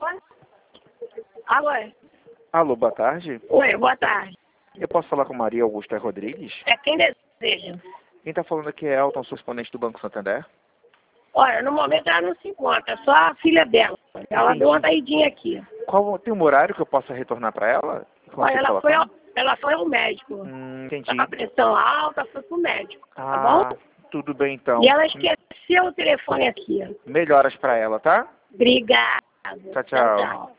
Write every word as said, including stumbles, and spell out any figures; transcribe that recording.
Alô? Alô, boa tarde. Oi, boa tarde. Eu posso falar com Maria Augusta Rodrigues? É quem deseja? Quem está falando aqui é Elton, sou correspondente do Banco Santander. Olha, no momento ela não se encontra, só a filha dela. Ela Entendi. deu uma saidinha aqui. Qual, tem um horário que eu possa retornar para ela? Olha, Consigo ela falar foi, com ao, ela foi ao médico. Hum, entendi. Tá com a pressão alta, foi pro médico, tá Ah, bom? tudo bem então. E ela esqueceu o telefone aqui. Melhoras para ela, tá? Obrigada. Tchau, tchau. Tchau, tchau.